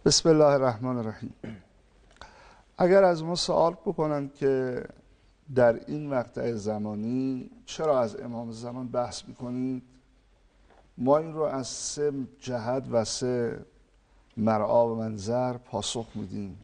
بسم الله الرحمن الرحیم. اگر از ما سوال بکنن که در این مقطع زمانی چرا از امام زمان بحث میکنید، ما این رو از 3 جهت و 3 مرعا و منظر پاسخ میدیم.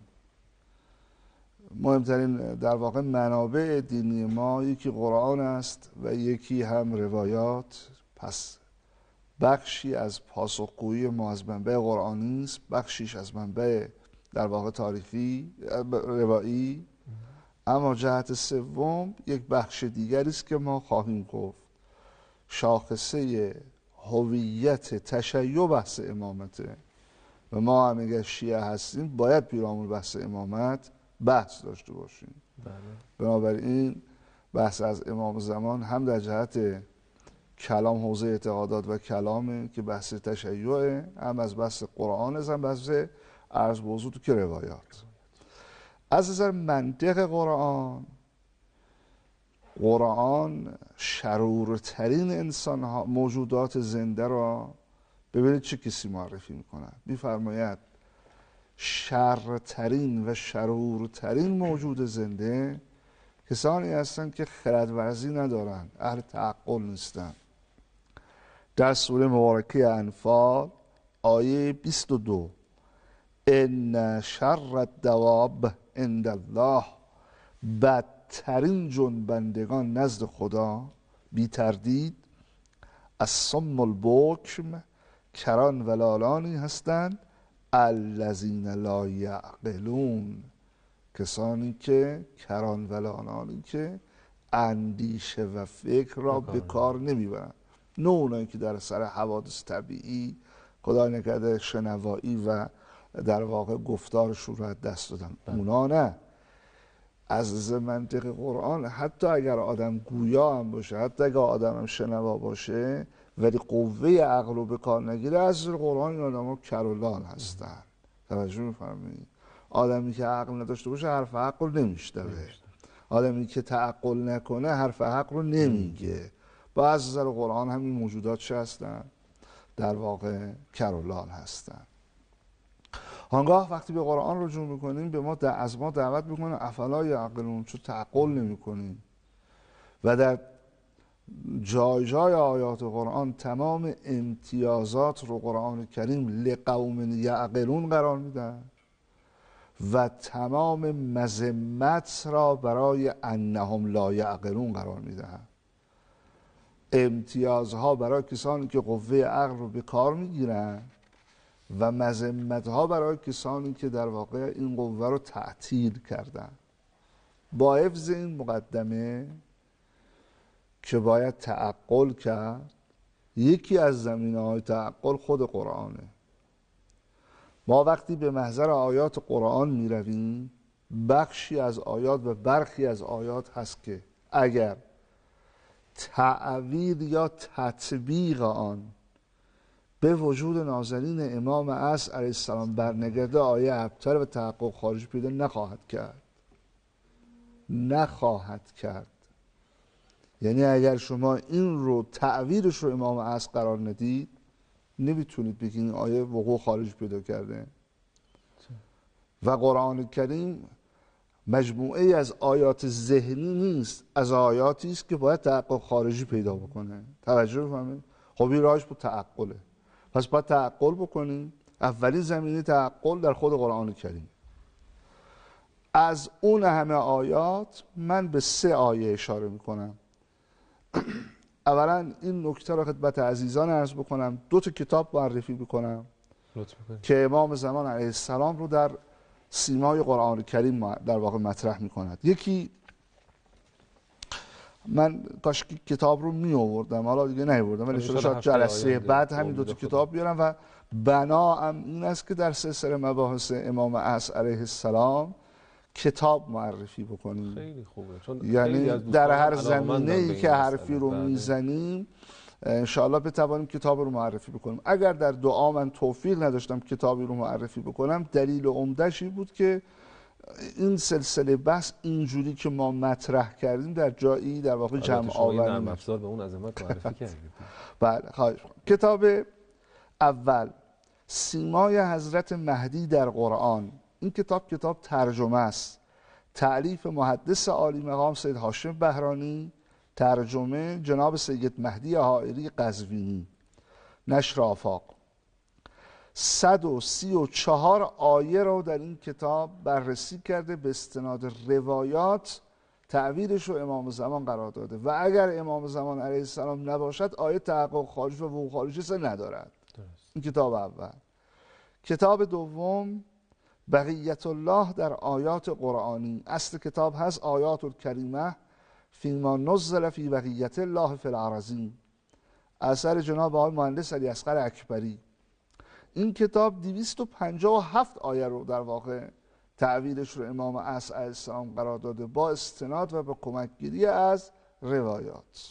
مهمترین در واقع منابع دینی ما یکی قرآن است و یکی هم روایات. پس بخشی از پاسخگویی ما از منبع قرآنی است، بخشیش از منبع در واقع تاریخی روایی. اما جهت سوم یک بخش دیگری است که ما خواهیم گفت شاخصه هویت تشیع بحث امامته و ما هم اگر شیعه هستیم باید پیرامون بحث امامت بحث داشته باشیم. بنابراین بحث از امام زمان هم در جهت کلام حوزه اعتقادات و کلامه که بحث تشیعه، هم از بحث قرآن، هم بحث عرض به حضور که روایات. از نظر منطق قرآن شرورترین انسان ها، موجودات زنده را ببینید چه کسی معرفی میکنه. میفرماید شرترین و شرورترین موجود زنده کسانی هستند که خردورزی ندارند، اهل تعقل نیستند. در سوره مبارکه انفال آیه 22 ان شر الدواب عند الله، بدترین جنبندگان نزد خدا بی تردید الصم البکم، کران و لالانی هستند، الذین لا یعقلون، کسانی که کران و لالانی که اندیشه و فکر را به کار نمیبرند. نه اونایی که در سر حوادث طبیعی خدا نکرده شنوایی و در واقع گفتارشون رو از دست دادن، اونا نه. از منطق قرآن حتی اگر آدم گویا هم باشه، حتی اگر آدم هم شنوا باشه ولی قوه عقل رو به کار نگیره، از قرآن این آدم ها کرولان هستن. توجه می‌فرمایید؟ آدمی که عقل نداشته باشه حرف حق رو نمیشنوه، آدمی که تعقل نکنه حرف حق رو نمیگه. با از نظر قرآن همین موجودات چه هستن؟ در واقع کرولان هستن. آنگاه وقتی به قرآن رجوع میکنیم به ما از ما دعوت میکنه افلا یعقلون، چون تعقل نمیکنیم. و در جای جای آیات قرآن تمام امتیازات رو قرآن کریم لقوم یعقلون قرار میدن و تمام مذمت را برای انهم لا یعقلون قرار میدن. امتیازها برای کسانی که قوه عقل رو به کار میگیرن و مذمتها برای کسانی که در واقع این قوه رو تعطیل کردن. با حفظ این مقدمه که باید تعقل کرد، یکی از زمینه‌های تعقل خود قرآنه. ما وقتی به محضر آیات قرآن می رویم، بخشی از آیات و برخی از آیات هست که اگر تعویل یا تطبیق آن به وجود نازنین امام عصر علیه السلام برنگرده، آیه ابتر و تحقق خارج پیدا نخواهد کرد. یعنی اگر شما این رو تعویلش رو امام عصر قرار ندید، نمیتونید بگید این آیه وقوع خارج پیدا کرده. و قرآن کریم مجموعه از آیات ذهنی نیست، از آیاتی است که باید تحقق خارجی پیدا بکنه. توجه بفرمایید. خب این راهش با تعقله. پس باید تعقل بکنیم. اولین زمینه تعقل در خود قرآن کریم. از اون همه آیات من به 3 آیه اشاره میکنم. اولا این نکته را خدمت عزیزان عرض بکنم، 2 تا کتاب معرفی بکنم که امام زمان علیه السلام رو در سیمای قرآن کریم در واقع مطرح میکند. یکی من کاش کتاب رو می آوردم، حالا دیگه نیاوردم، ولی شاید جلسه بعد همین 2 تا کتاب بیارم. و بناام این است که در سلسله مباحث امام عصر علیه السلام کتاب معرفی بکنیم. خیلی خوبه، چون یعنی در هر زمینه‌ای که حرفی رو میزنیم انشاءالله بتوانیم کتاب رو معرفی بکنیم. اگر در دعا من توفیق نداشتم کتابی رو معرفی بکنم، دلیل عمده‌ش این بود که این سلسله بحث اینجوری که ما مطرح کردیم در جایی در واقع جمع آوری نرم افزار به اون عظمت معرفی کردید. بله، خواهش. کتاب اول سیمای حضرت مهدی در قرآن. این کتاب ترجمه است، تألیف محدث عالی مقام سید هاشم بهرانی، ترجمه جناب سید مهدی حائری قزوینی، نشر آفاق. 134 آیه رو در این کتاب بررسی کرده، به استناد روایات تعویلش رو امام زمان قرار داده و اگر امام زمان علیه السلام نباشد آیه تحقق خارج و وقوع خارجی ندارد. این کتاب اول. کتاب دوم بقیت الله در آیات قرآنی. اصل کتاب هست آیات الکریمه فیما نزل فی بقیت الله فی الارضین، اثر جناب آقای مهندس علی اصغر اکبری. این کتاب 257 آیه رو در واقع تعویلش رو امام عصر علیه السلام قرار داده با استناد و با کمکگیری از روایات.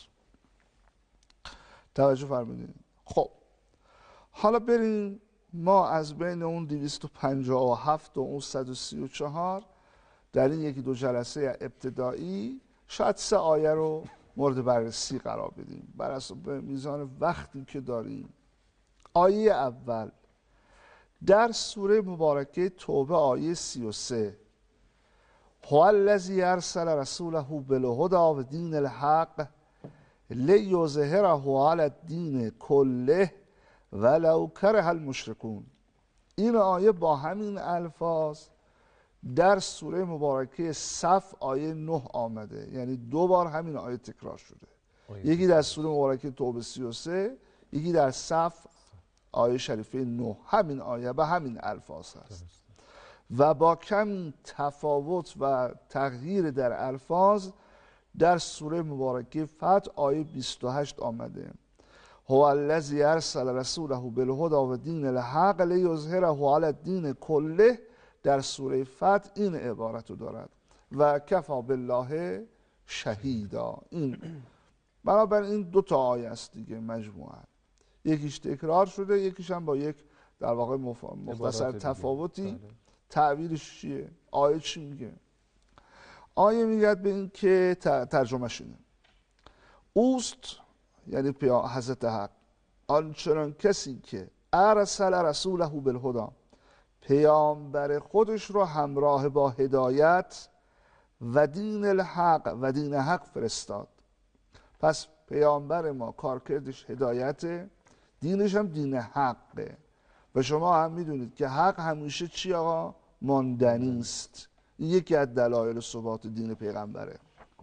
توجه فرمودید. خب حالا بریم ما از بین اون 257 و اون 134 در این یکی دو جلسه ابتدایی شاید 3 آیه رو مورد بررسی قرار بدیم بر اساس میزان وقتی که داریم. آیه اول در سوره مبارکه توبه آیه 33: هو الذی ارسل رسوله بالهدی و دین الحق لیظهره علی الدین کله ولو کره المشرکون. این آیه با همین الفاظ در سوره مبارکه صف آیه 9 آمده، یعنی 2 بار همین آیه تکرار شده. یکی در سوره مبارکه توبه 33، یکی در صف آیه شریفه 9. همین آیه به همین الفاظ هست و با کمی تفاوت و تغییر در الفاظ در سوره مبارکه فتح آیه 28 آمده: هو الذی ارسل رسوله بالهدی و دین الحق لیظهره علی الدین کله. در سوره فتح این عبارت رو دارد و کفی بالله شهیدا. این بنابراین این 2 تا آیه است دیگه مجموعاً، یکیش تکرار شده، یکیش هم با یک در واقع مختصر تفاوتی. تعبیرش چیه؟ آیه چی میگه؟ آیه میگه به این که ترجمهش اینه: اوست، یعنی حضرت حق، آنچنان کسی که ارسل رسوله بالهدی، پیامبر خودش رو همراه با هدایت و دین الحق و دین حق فرستاد. پس پیامبر ما کارکردش هدایته، دینش هم دین حقه و شما هم میدونید که حق همیشه چی آقا؟ ماندنی است. این یکی از دلایل ثبات دین پیغمبره.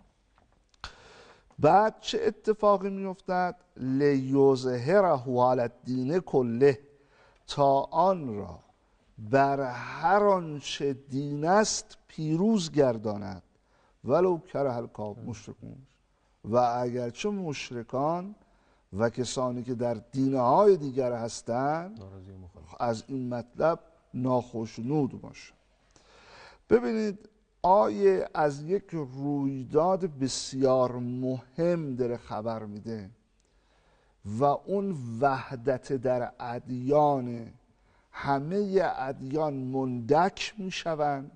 بعد چه اتفاقی میافتد؟ لیظهره علی الدین کله، تا آن را بر هر آنچه دین است پیروز گرداند، ولو کره المشرکون، و اگرچه مشرکان و کسانی که در دینهای دیگر هستند از این مطلب ناخشنود باشه. ببینید آیه از یک رویداد بسیار مهم داره خبر میده و اون وحدت در ادیان، همه ادیان مندک میشوند،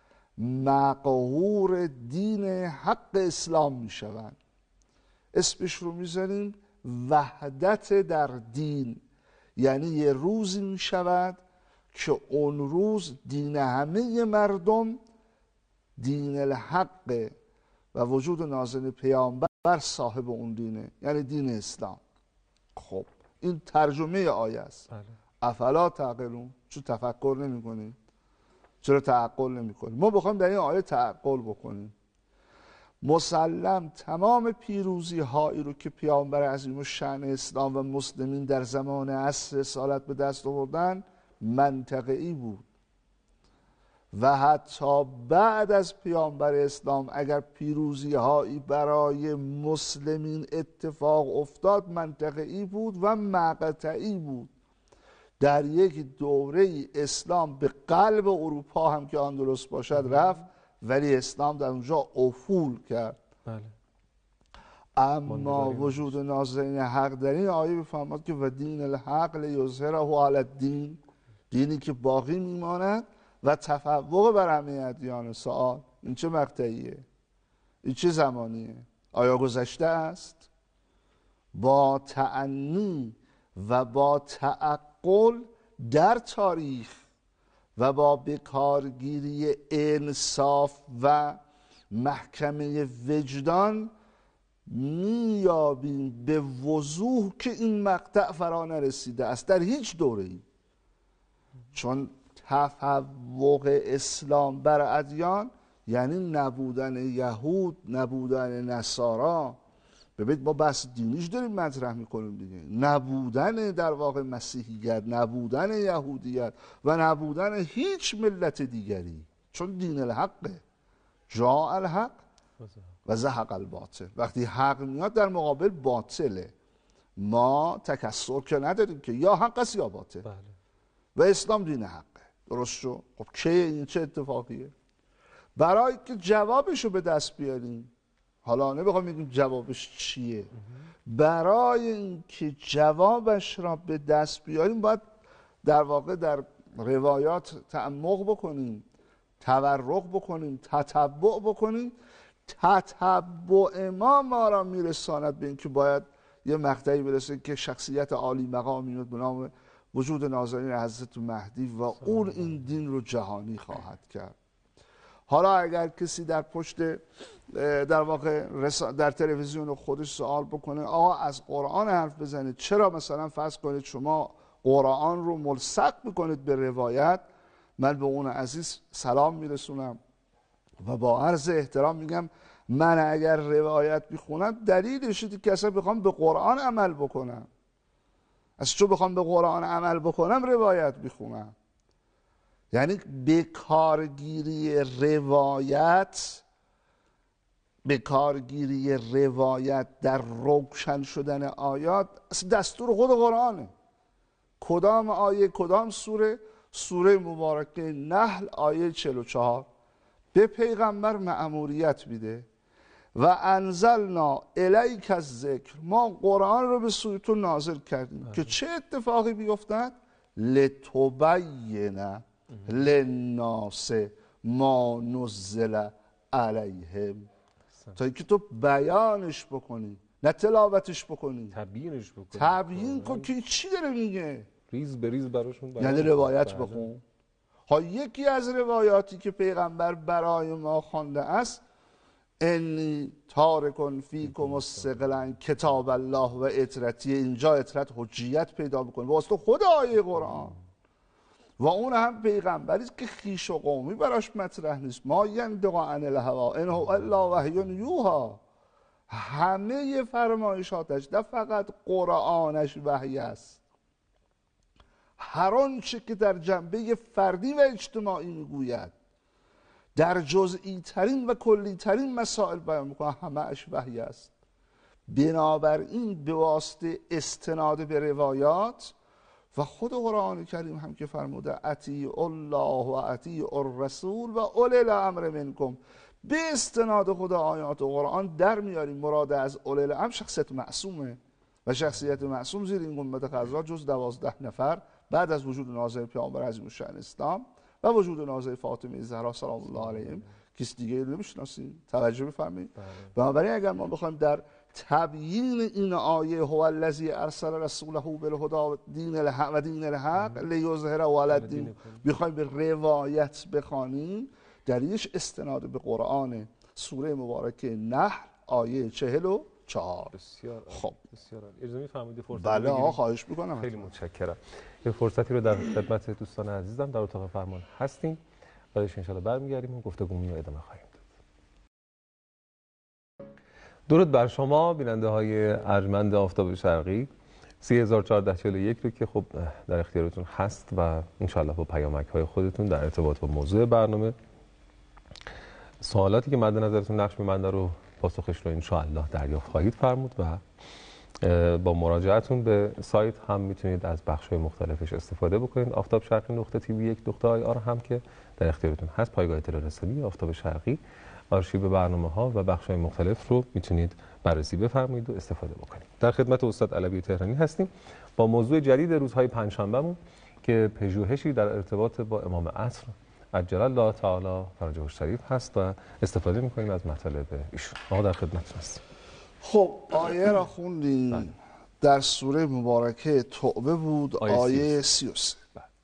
مقهور دین حق اسلام میشوند. اسمش رو میذاریم وحدت در دین، یعنی یه روزی میشود که اون روز دین همه مردم دین الحق و وجود نازل پیامبر صاحب اون دینه، یعنی دین اسلام. خب این ترجمه آیه است. افلا تعقلون، چون تفکر نمی کنید؟ چرا تعقل نمی کنید؟ ما بخوایم در این آیه تعقل بکنیم، مسلم تمام پیروزی هایی رو که پیامبر عظیم الشأن اسلام و مسلمین در زمان عصر رسالت به دست آوردن منطقه‌ای بود و حتی بعد از پیامبر اسلام اگر پیروزی هایی برای مسلمین اتفاق افتاد منطقه‌ای بود و مقطعی بود. در یک دوره اسلام به قلب اروپا هم که اندلس باشد رفت، ولی اسلام در اونجا افول کرد. اما وجود نازل حق در این آیه بفهمد که و دین الحق لیظهره علی الدین، دینی که باقی میماند و تفوق بر همه ادیان. سوال این چه مقطعیه؟ این چه زمانیه؟ آیا گذشته است؟ با تأنی و با تعقل در تاریخ و با بکارگیری انصاف و محکمه وجدان میابیم به وضوح که این مقطع فرا نرسیده است در هیچ دوره‌ای. چون تفوق اسلام بر ادیان یعنی نبودن یهود، نبودن نصارا. ببینید ما بحث دینیش داریم مطرح میکنیم دیگه، نبودن در واقع مسیحیت، نبودن یهودیت و نبودن هیچ ملت دیگری، چون دین الحقه، جاء الحق و زهق الباطل. وقتی حق میاد در مقابل باطله، ما تکسر که نداریم که یا حق است یا باطل. بله. و اسلام دین حقه. درست شو؟ خب که این چه اتفاقیه؟ برای که جوابشو به دست بیاریم، حالا نمیخوام بگیم جوابش چیه، برای اینکه جوابش را به دست بیاریم باید در واقع در روایات تعمق بکنیم، تورق بکنیم، تتبع بکنیم. تتبع ما را میرساند به اینکه باید یه مقطعی برسه که شخصیت عالی مقام میاد به نام وجود نازنین حضرت مهدی و اون این دین رو جهانی خواهد کرد. حالا اگر کسی در پشت در واقع در تلویزیون خودش سوال بکنه، آقا از قرآن حرف بزنید، چرا مثلا فرض کنید شما قرآن رو ملصق میکنید به روایت، من به اون عزیز سلام میرسونم و با عرض احترام میگم من اگر روایت میخونم دلیلش اینه که اصلا بخوام به قرآن عمل بکنم، از چون بخوام به قرآن عمل بکنم روایت میخونم. یعنی به کارگیری روایت در روشن شدن آیات اصلا دستور خود قرآنه. کدام آیه کدام سوره؟ سوره مبارکه نحل آیه 44 به پیغمبر مأموریت میده و انزلنا الیک الذکر، ما قرآن رو به سوی تو نازل کردیم که چه اتفاقی بیفتد؟ لتبین للناس ما نزل علیهم، تا اینکه تو بیانش بکنی نه تلاوتش بکنی، تبیینش بکنی. تبیین کن که چی داره میگه، ریز به ریز براشون بیان. یعنی روایت بخون. ها یکی از روایاتی که پیغمبر برای ما خوانده است، انی تارکن فیکم الثقلین کتاب الله و اطرتی، اینجا اطرت حجیت پیدا میکنه واسه خود آیه قرآن و اون هم پیغمبری که خویش و قومی براش مطرح نیست. ما ینطق عن الهوا ان هو الا وحی یوحی، همه فرمایشاتش نه فقط قرآنش وحی است، هر آنچه که در جنبه فردی و اجتماعی میگوید، در جزئی ترین و کلی ترین مسائل بیان میکنه، همه اش وحی است. بنابراین به واسطه استناد به روایات و خود قرآن کریم هم که فرموده اطیعوا الله و اطیعوا الرسول و اولی الامر منکم، به استناد خود آیات و قرآن در میاریم مراد از اولی الامر شخصیت معصومه و شخصیت معصوم زیر این گنبد خضرا جز 12 نفر بعد از وجود نازل پیامبر عظیم الشأن اسلام و وجود نازل فاطمه زهرا سلام الله علیها کس دیگه رو نمیشناسیم. توجه بفرمایید. بنابراین اگر ما بخوایم در تبیین این آیه هو الذی ارسل رسوله بالهدی و دین الحق لیظهره علی الدین بخوایم به روایت بخوانیم، دلیلش استناد به قرآن سوره مبارکه نحل آیه 44. بسیار خب بسیار اجازه می‌فرمایید فرصت بله آقا خواهش می‌کنم. خیلی متشکرم. یه فرصتی رو در خدمت دوستان عزیزم در اتاق فرمان هستیم، بعدش ان شاءالله برمیگردیم و گفتگومون رو ادامه خواهیم داد. درود بر شما بیننده های ارجمند آفتاب شرقی. 30441 رو که خب در اختیارتون هست و ان شاءالله با پیامک های خودتون در ارتباط با موضوع برنامه سوالاتی که مد نظرتون نقش می‌بنده رو پاسخش رو ان شاءالله دریافت خواهید فرمود و با مراجعتون به سایت هم میتونید از بخش‌های مختلفش استفاده بکنید. آفتاب شرقی نقطه TV 1.ir هم که در اختیارتون هست، پایگاه اطلاع رسانی آفتاب شرقی، آرشیو برنامه‌ها و بخش‌های مختلف رو میتونید بررسی بفرمایید و استفاده بکنید. در خدمت استاد علوی تهرانی هستیم با موضوع جدید روزهای پنجشنبهمون که پژوهشی در ارتباط با امام عصر عجل الله تعالی فرجه الشریف هست و استفاده می‌کنیم از مطالب ایشون. ما در خدمتتون هستیم. خب آیه را خوندیم در سوره مبارکه توبه بود، آیه 33.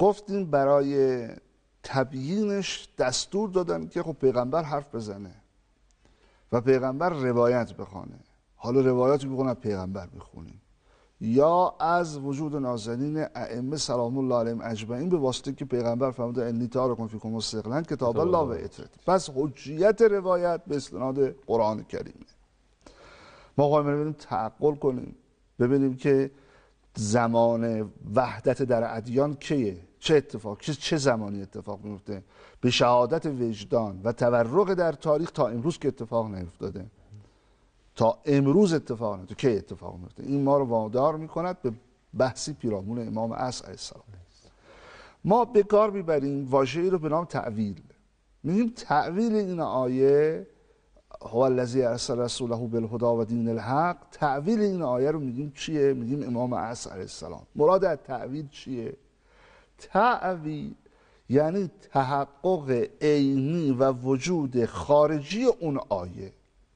گفتیم برای تبیینش دستور دادن که خب پیغمبر حرف بزنه و پیغمبر روایت بخونه. حالا روایاتی بخونن پیغمبر بخونیم یا از وجود نازنین ائمه سلام الله علیهم اجمعین به واسطه که پیغمبر فرموده انی تارکم فیکم مستقلا کتاب الله و اطرت. پس حجیت روایت به استناد قرآن کریمه. ما خواهیم ببینیم تعقل کنیم ببینیم که زمان وحدت در ادیان کیه، چه اتفاق چه زمانی اتفاق میفته، به شهادت وجدان و تورق در تاریخ تا امروز که اتفاق نیفتاده، تا امروز اتفاق نیفتاده، کی اتفاق میفته. این ما رو وادار میکند به بحثی پیرامون امام عصر علیه السلام. ما به کار میبریم واژه‌ای رو به نام تعویل. میگیم تعویل این آیه هو الذی ارسل رسوله بالهدی و دین الحق، تعویل این آیه رو میگیم چیه؟ میگیم امام عصر علیه السلام. مراد از تعویل چیه؟ تعویل یعنی تحقق عینی و وجود خارجی اون آیه.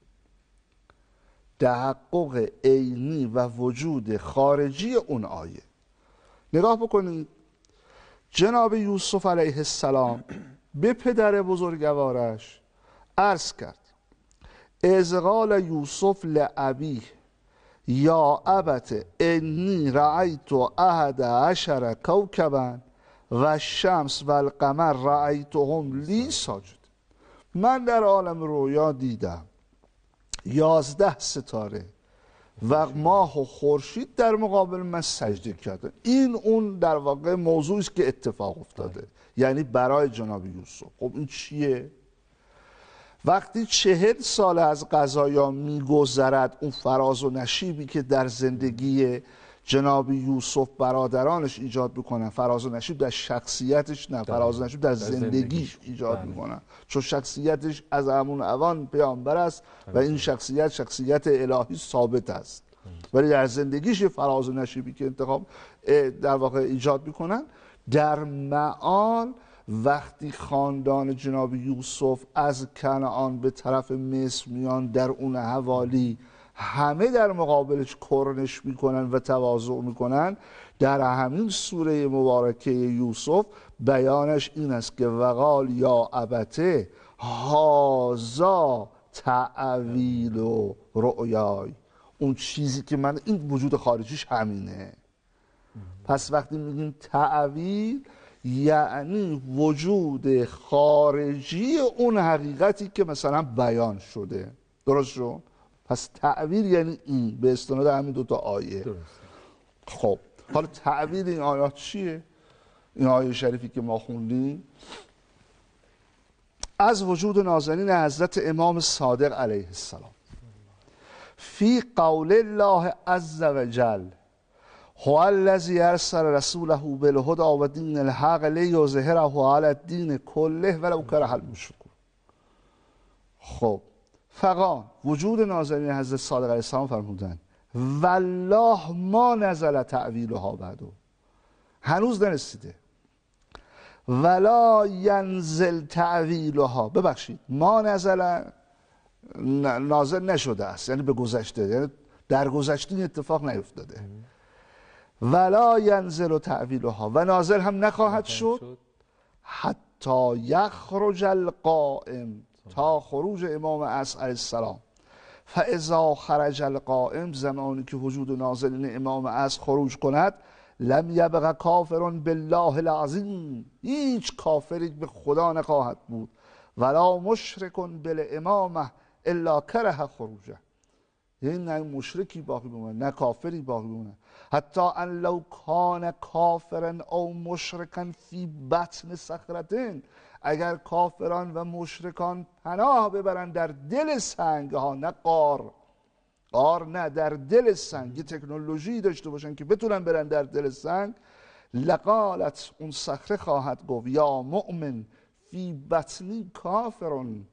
تحقق عینی و وجود خارجی اون آیه. نگاه بکنید جناب یوسف علیه السلام به پدر بزرگوارش عرض کرد اذ قال یوسف لابیه یا ابت انی رأیت احد عشر کوکبا و الشمس و القمر رأیتهم لی ساجد. من در عالم رویا دیدم 11 ستاره و ماه و خورشید در مقابل من سجده کردن. این اون در واقع موضوعی است که اتفاق افتاده، یعنی برای جناب یوسف. خب این چیه؟ وقتی 40 سال از قضایا میگذرد، اون فراز و نشیبی که در زندگی جناب یوسف برادرانش ایجاد میکنن، فراز و نشیب در شخصیتش نه، فراز و نشیب در زندگیش ایجاد میکنن، چون شخصیتش از همون اوان پیامبر است و این شخصیت الهی ثابت است، ولی در زندگیش فراز و نشیبی که انتخاب در واقع ایجاد میکنن. در معال وقتی خاندان جناب یوسف از کنعان به طرف مصر میان، در اون حوالی همه در مقابلش کرنش میکنن و تواضع میکنن. در همین سوره مبارکه یوسف بیانش این است که وقال یا ابته هازا تعویل و رؤیای، اون چیزی که من، این وجود خارجیش همینه. پس وقتی میگیم تعویل یعنی وجود خارجی اون حقیقتی که مثلا بیان شده. درست شد؟ پس تعویل یعنی این به استناد همین دوتا آیه. درست. خب حالا تعویل این آیات چیه؟ این آیه شریفی که ما خوندیم از وجود نازنین حضرت امام صادق علیه السلام فی قول الله عز وجل هو الذی ارسل رسوله بالهدی و دین الحق لیظهره علی الدین کله ولو کره المشرکون. خب فقط وجود نازنین حضرت صادق علیه السلام فرمودن والله ما نزل تعویلها بعدو، هنوز نرسیده، ولا ینزل تعویلها، ببخشید ما نازل نشده است، یعنی به گذشته، یعنی در گذشته اتفاق نیفتاده. ولا ینزل تعویلها، و نازل هم نخواهد شد حتی یخرج القائم، تا خروج امام عصر علیه السلام. فاذا خرج القائم، زمانی که وجود نازلین امام عصر خروج کند، لم یبق کافر بالله العظیم، هیچ کافری به خدا نخواهد بود، ولا مشرک بالامامه الا کره خروجه، یعنی نه مشرکی باقی بمونه نه کافری باقی بمونه. حتی ان لو کان کافرا او مشرکا فی بطن صخرتین، اگر کافران و مشرکان پناه ببرن در دل سنگ ها، نه قار نه، در دل سنگ، یه تکنولوژی داشته باشن که بتونن برن در دل سنگ، لقالت، اون صخره خواهد گفت یا مؤمن فی بطنی کافرون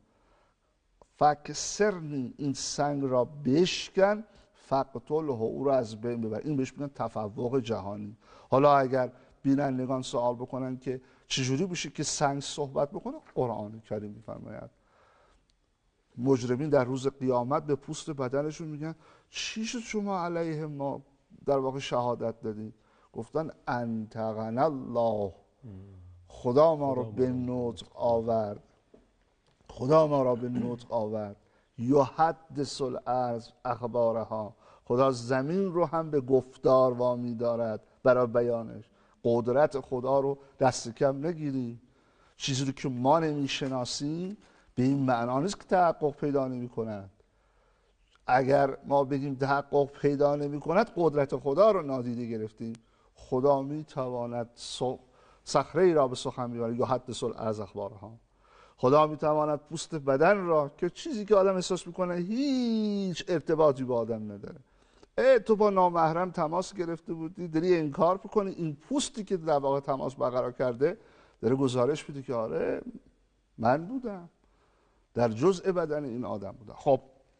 فکسرنی، این سنگ را بشکن، فقتله، او را از بین ببر. این بهش میگن تفوق جهانی. حالا اگر بینندگان سوال بکنن که چجوری بشه که سنگ صحبت بکنه، قرآن کریم میفرماید مجرمین در روز قیامت به پوست بدنشون میگن چی شد شما علیه ما در واقع شهادت دادید؟ گفتن انطقنا الله خدا ما رو به نطق آورد، خدا ما را به نطق آورد. یحدث الارض اخبارها، خدا زمین رو هم به گفتار وامی دارد برای بیانش. قدرت خدا رو دست کم نگیریم. چیزی رو که ما نمیشناسیم به این معنا نیست که تحقق پیدا نمی کند. اگر ما بگیم تحقق پیدا نمی کند، قدرت خدا رو نادیده گرفتیم. خدا می تواند صخره را به سخن بیاورد، یحدث الارض اخبارها. خدا می تواند پوست بدن را، که چیزی که آدم احساس میکنه هیچ ارتباطی با آدم نداره، تو با نامحرم تماس گرفته بودی، داری انکار میکنی، این پوستی که در واقع تماس برقرار کرده داره گزارش میده که آره من بودم، در جزء بدن این آدم بودم. خب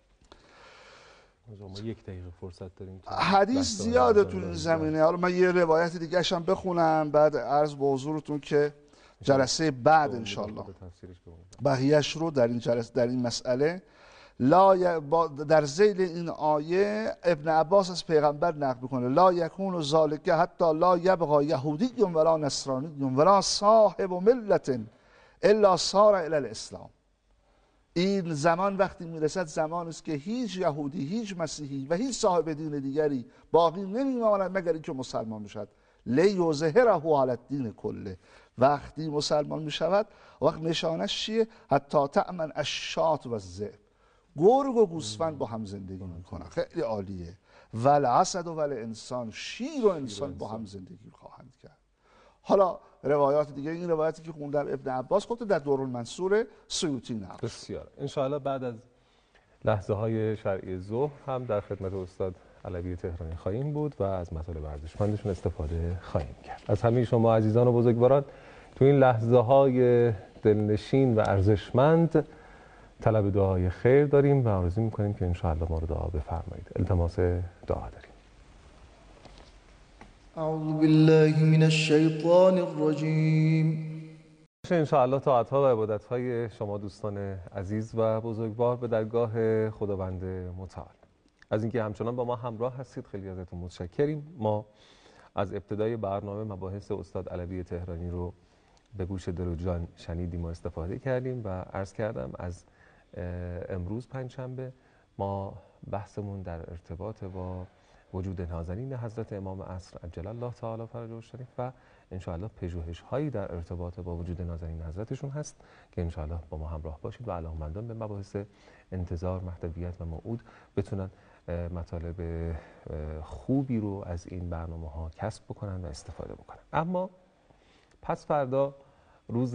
ما 1 دقیقه فرصت داریم. حدیث زیاده تو این زمینه. حالا من یه روایت دیگه هم بخونم بعد عرض به حضورتون که جلسه بعد انشالله بقیه‌اش رو در این جلسه در این مسئله در ذیل این آیه ابن عباس از پیغمبر نقل میکنه: لا یکون ذالک حتی لا یبقى یهودی ولا نصرانی ولا صاحب ملت الا صار الی الاسلام. این زمان وقتی میرسد زمان است که هیچ یهودی، هیچ مسیحی و هیچ صاحب دین دیگری باقی نمیماند مگر اینکه مسلمان بشد. لیظهره علی الدین کله. وقتی مسلمان میشود وقت نشانش چیه؟ حتی تأمن الشاة و الذئب. گرگ و گوسفند با هم زندگی میکنن، خیلی عالیه. والاسد و انسان، شیر و انسان با هم زندگی خواهند کرد. حالا روایات دیگه، این روایتی که خوندم ابن عباس خودت در دورالمنصور سیوطی نقل. بسیار انشاءالله بعد از لحظه های شرعی ظهر هم در خدمت استاد علوی تهرانی خواهیم بود و از مطالب ارزشمندشون استفاده خواهیم کرد. از همه شما عزیزان و بزرگواران تو این لحظه های دلنشین و ارزشمند طلب دعای خیر داریم و آرزو می‌کنیم که انشاءالله ما رو دعا بفرمایید. التماس دعا داریم. اعوذ بالله من الشیطان الرجیم. انشاءالله طاعت‌ها و عبادت‌های شما دوستان عزیز و بزرگوار به درگاه خداوند متعال. از اینکه همچنان با ما همراه هستید خیلی ازتون متشکریم. ما از ابتدای برنامه مباحث استاد علوی تهرانی رو به گوش دل و جان شنیدیم و استفاده کردیم و عرض کردم از امروز پنجشنبه ما بحثمون در ارتباط با وجود نازنین حضرت امام عصر عجل الله تعالی فرجه الشریف و انشاءالله پژوهش هایی در ارتباط با وجود نازنین حضرتشون هست که انشاءالله با ما همراه باشید و علاقه‌مندان به مباحث انتظار، مهدویت و موعود بتونن مطالب خوبی رو از این برنامه ها کسب بکنن و استفاده بکنن. اما پس فردا روز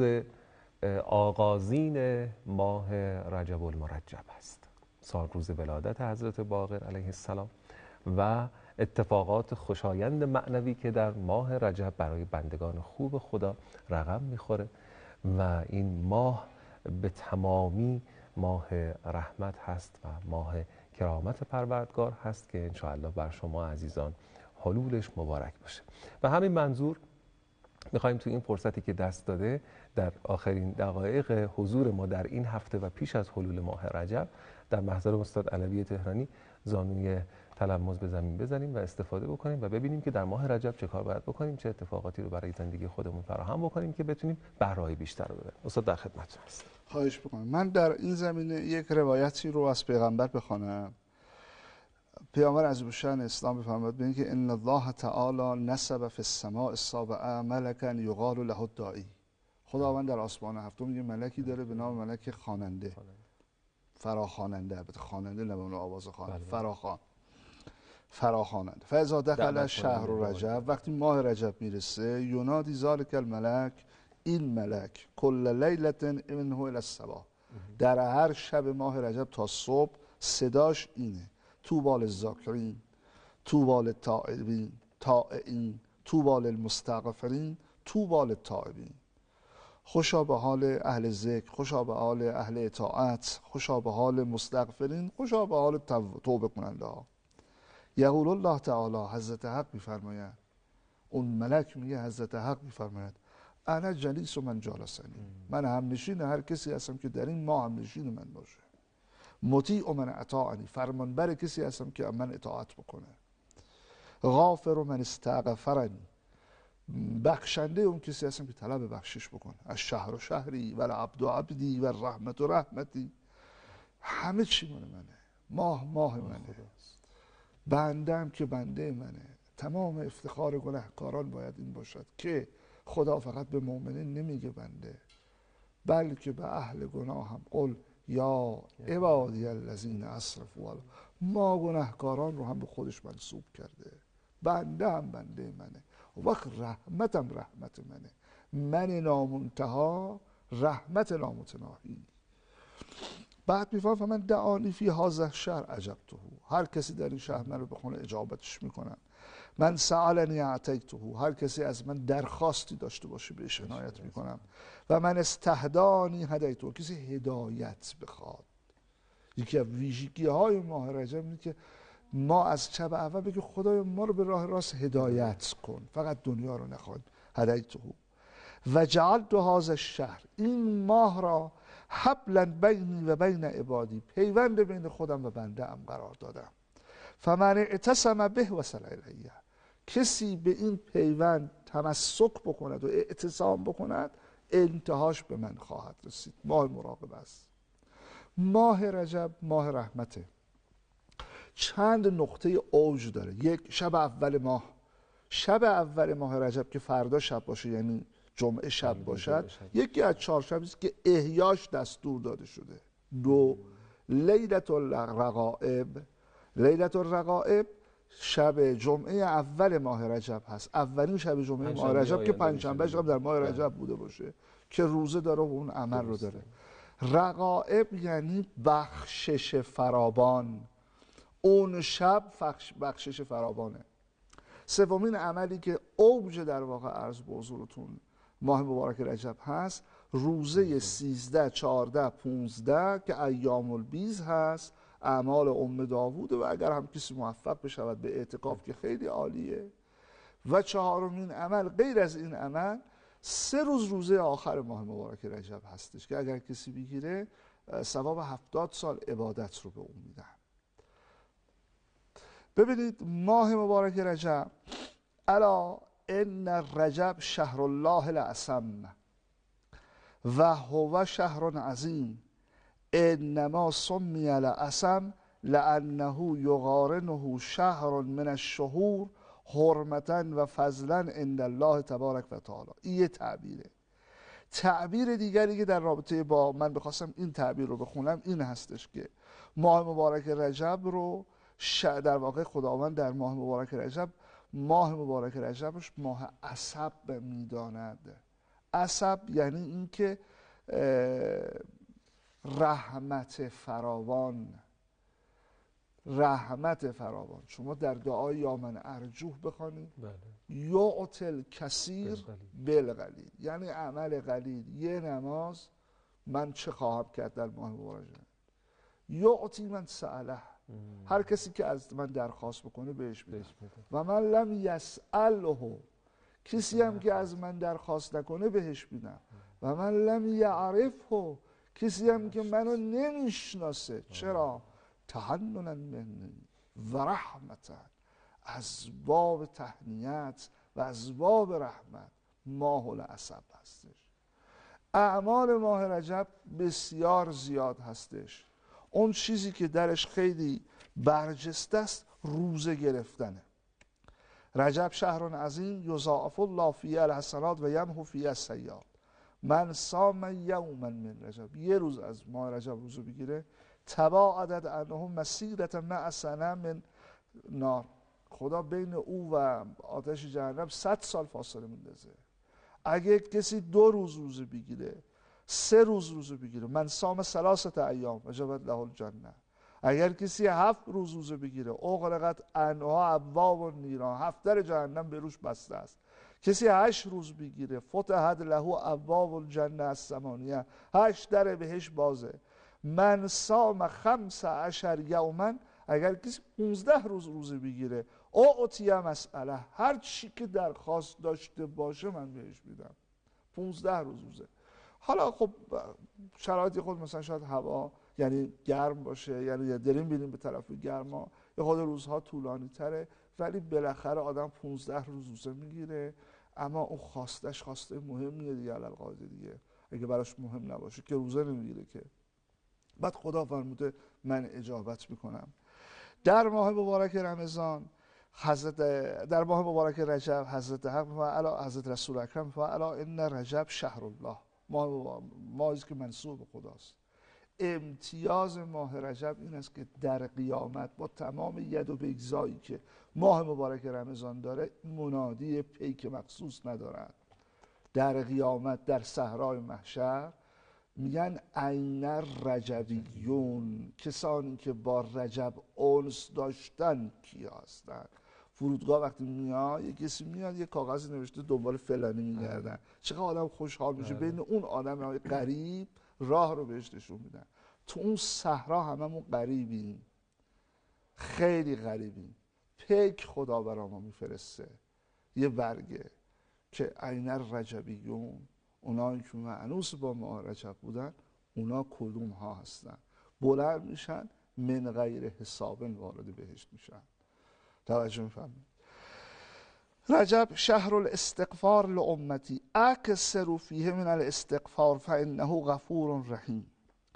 آغازین ماه رجب المرجب هست، سال روز ولادت حضرت باقر علیه السلام و اتفاقات خوشایند معنوی که در ماه رجب برای بندگان خوب خدا رقم میخوره و این ماه به تمامی ماه رحمت هست و ماه کرامت پروردگار هست که انشاءالله بر شما عزیزان حلولش مبارک باشه. و همین منظور میخوایم تو این فرصتی که دست داده در آخرین دقایق حضور ما در این هفته و پیش از حلول ماه رجب در محضر استاد علوی تهرانی زانوی تلمذ به زمین بزنیم و استفاده بکنیم و ببینیم که در ماه رجب چه کار باید بکنیم، چه اتفاقاتی رو برای زندگی خودمون فراهم بکنیم که بتونیم بهره‌های بیشتر رو ببریم. استاد در خدمتتون هستم. خواهش می‌کنم. من در این زمینه یک روایتی رو از پیغمبر بخوانم. پیامبر عظیم‌الشأن اسلام بفرماد ببینید که ان الله تعالی نصب فی السماء السابعه ملکا یقال له الداعی. خداوند در آسمان هفتم یه ملکی داره به نام ملک خواننده، فراخواننده، البته خواننده نه به اون آواز خواننده، فراخواننده. فاذا دخل شهر رجب، وقتی ماه رجب میرسه، ینادی ذلک الملک، این ملک کل لیلة منه الی الصباح، در هر شب ماه رجب تا صبح صداش اینه: طوبی للذاکرین، طوبی للتائبین، طوبی للمستغفرین، طوبی للتائبین. خوشا به حال اهل ذکر، خوشا به حال اهل اطاعت، خوشا به حال مستغفرین، خوشا به حال توبه کننده ها. یقول الله تعالی، حضرت حق میفرماید، اون ملک میگه، حضرت حق میفرماید انا جلیس من جالسنی، من همنشین هر کسی هستم که در این ماه همنشین من باشه. مطیع من اطاعنی، فرمانبر کسی هستم که من اطاعت بکنه. غافر من استغفرنی، بخشنده اون کسی هستم که طلب بخشش بکنه. از شهر و شهری و العبد و عبدی و رحمت و رحمتی، همه چی مال منه، ماه منه، بندم که بنده منه. تمام افتخار گنهکاران باید این باشد که خدا فقط به مؤمنین نمیگه بنده، بلکه به اهل گناه هم قل یا عبادی الذین اسرفوا. ما گنهکاران رو هم به خودش منسوب کرده. بنده هم بنده منه، و وقت رحمتم رحمت منه، من نامنتها رحمت نامتناهی. بعد میفهم فمن دعانی فی هذا الشهر اجبته، هر کسی در این شهر من رو بخونه اجابتش میکنم. من سألنی اعطیته، هر کسی از من درخواستی داشته باشه بهش عنایت میکنم. و من استهدانی هدیته، کسی هدایت بخواد. یکی از ویژگی های ماه رجب اینه که ما از شب اول بگیم خدای ما رو به راه راست هدایت کن، فقط دنیا رو نخواد. هدیته و جعلت هذا الشهر، این ماه را حبلا بینی و بین عبادی، پیوند بین خودم و بنده ام قرار دادم. فمن اعتصم به وصل الیه، کسی به این پیوند تمسک بکند و اعتصام بکند انتهاش به من خواهد رسید. ماه مراقبه است. ماه رجب ماه رحمته. چند نقطه اوج داره. یک، شب اول ماه رجب که فردا شب باشه، یعنی جمعه شب باشد، یکی از 4 شبی است که احیاش دستور داده شده. 2، لیلة الرغائب شب جمعه اول ماه رجب هست، اولین شب جمعه ماه رجب که پنجشنبه هم در ماه رجب بوده باشه که روزه داره و اون عمل رو داره. رغائب یعنی بخشش فراوان، اون شب بخشش فراوانه. سومین عملی که اوج در واقع عرض به حضورتون ماه مبارک رجب هست، روزه 13 14 15 که ایام البیض هست، اعمال ام داوود، و اگر هم کسی موفق بشود به اعتکاف که خیلی عالیه. و 4مین عمل غیر از این عمل 3 روز روزه آخر ماه مبارک رجب هستش که اگر کسی بگیره ثواب 70 سال عبادت رو به اون میدن. ببینید ماه مبارک رجب، الا ان رجب شهر الله الاعظم و هو شهر عظیم، انما سمی الاعظم لانه یقارنه شهر من الشهور حرمتا و فضلا عند الله تبارک و تعالی. این یه تعبیره. تعبیر دیگری که در رابطه با من بخواستم این تعبیر رو بخونم این هستش که ماه مبارک رجب رو در واقع خداوند در ماه مبارک رجبش ماه عصب میداند. عصب یعنی این که رحمت فراوان. شما در دعای یا من ارجوح بخوانید، یعطی الکثیر بالقلیل، یعنی عمل قلیل، یه نماز من چه خواهم کرد در ماه مبارک. یعطی من سأله، هر کسی که از من درخواست بکنه بهش میدم. و من لم یسأله، کسی هم که از من درخواست نکنه بهش میدم. و من لم یعرفه، کسی هم که منو نمیشناسه. چرا؟ تحننا منی و رحمتا، از باب تهنیت و از باب رحمت ماه العصب هستش. اعمال ماه رجب بسیار زیاد هستش. اون چیزی که درش خیلی برجسته است روزه گرفتنه. رجب شهر عظیم یضاعف الله فیه الحسنات و یمحو فیه السیئات. من صام یوما من رجب، یه روز از ماه رجب روزه بگیره، تباعدت عنه مسیرة مع سنه من نار، خدا بین او و آتش جهنم 100 سال فاصله میندازه. اگه کسی 2 روز روزه بگیره، 3 روز روزه بگیره، من صام 3 ایام وجبت له الجنه. اگر کسی 7 روز روزه بگیره، اغلقت عنها ابواب النیران، 7 در جهنم به روش بسته است. کسی 8 روز بگیره، فتحت له ابواب الجنه الثمانیه، 8 در بهش بازه. من صام 15 یوما، اگر کسی 15 روز روزه بگیره، اعطی مسئله، هر چی که درخواست داشته باشه من بهش میدم. 15 روز روزه. حالا خب شرایط خود، مثلا شاید هوا یعنی گرم باشه، یعنی داریم بریم به طرف گرما، یه خود روزها طولانی تره، ولی بالاخره آدم 15 روز روزه میگیره. اما اون خواستش خواسته مهمیه دیگه، علالقاعده دیگه اگه براش مهم نباشه که روزه نمیگیره که. بعد خدا فرموده من اجابت میکنم. در ماه مبارک رمضان در ماه مبارک رجب حضرت حق و علی حضرت رسول اکرم و علی ان رجب شهر الله، ماهی که منسوب به خداست. امتیاز ماه رجب این است که در قیامت با تمام ید و بگزایی که ماه مبارک رمضان داره منادی پیک مخصوص ندارد. در قیامت در صحرای محشر میگن این رجبیون، کسانی که با رجب انس داشتن کیا هستن. فرودگاه وقتی میاد یه کسی میاد یه کاغذی نوشته دنبال فلانی میگردن، چقدر آدم خوشحال میشه بین اون آدم غریب راه رو بهش نشون میدن. تو اون صحرا هممون غریبیم، خیلی غریبیم. پیک خدا برا ما میفرسته یه برگه که این رجبیون، اونایی که معنوس با ماه رجب بودن اونا کدوم ها هستن؟ بلند میشن من غیر حساب وارد بهشت میشن. توجه میفهمید؟ رجب شهر الاستغفار لامتی اکثروا فیه من الاستغفار فانه غفور رحیم.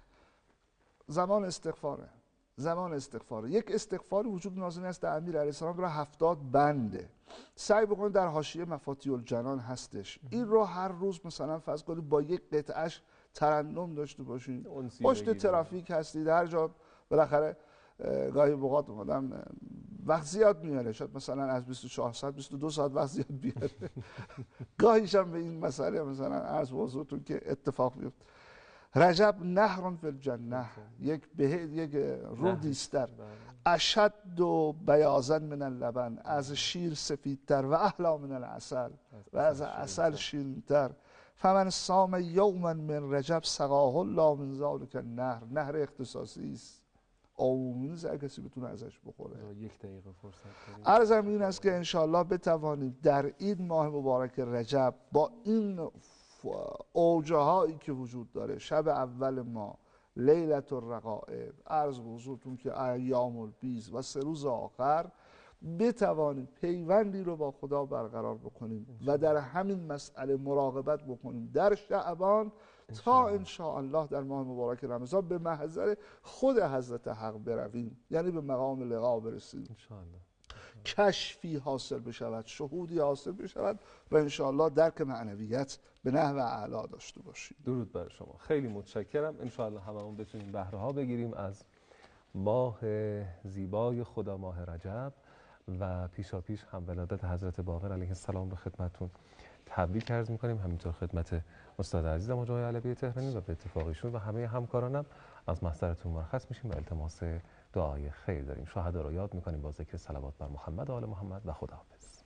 زمان استغفاره، زمان استغفاره. یک استغفاری وجود نازل است در امیر علیه السلام را 70 بنده. سعی بکنید در حاشیه مفاتیح الجنان هستش، این رو هر روز مثلا فرض کنید با یک قطعش ترنم داشته باشید. پشت ترافیک هستید، هر جا بالاخره گاهی اوقات آدم وقت زیاد میاره، شاید مثلا از 24 ساعت 22 ساعت وقت زیاد بیاره. گاهیش هم به این مسئله مثلا عرض حضورتون که اتفاق بیفته. رجب نهر فی الجنه، یک رودیستر اشد و بیاضا من اللبن، از شیر سفیدتر و احلا من العسل، و از عسل شیرینتر. فمن صام یوما من رجب سقاه الله من ذلک النهر. نهر اختصاصی است، عمومی نیست، اگه کسی بتونه ازش بخوره. یک دقیقه فرصت داریم. عرضم این است که انشاءالله بتوانیم در این ماه مبارک رجب با این اوجه هایی که وجود داره، شب اول ما لیلت الرقائب، عرض به حضورتون که ایام البیض و 3 روز آخر، بتوانیم پیوندی رو با خدا برقرار بکنیم و در همین مسئله مراقبت بکنیم در شعبان تا انشاءالله در ماه مبارک رمضان به محضر خود حضرت حق برویم، یعنی به مقام لقا برسیم، انشاءالله کشفی حاصل بشود، شهودی حاصل بشود و انشاءالله درک معنویت به نحو اعلا داشته باشیم. درود بر شما، خیلی متشکرم. انشاءالله هممون بتونیم بهره ها بگیریم از ماه زیبای خدا، ماه رجب، و پیشاپیش هم ولادت حضرت باقر علیه السلام به خدمتتون تبریک عرض می‌کنیم. همینطور خدمت استاد عزیزم آقای علوی تهرانی و به اتفاق ایشون و همه همکارانم از محضرتون مرخص میشیم و التماس دعای خیر داریم. شهدا رو یاد می‌کنیم با ذکر صلوات بر محمد و آل محمد و خداحافظ.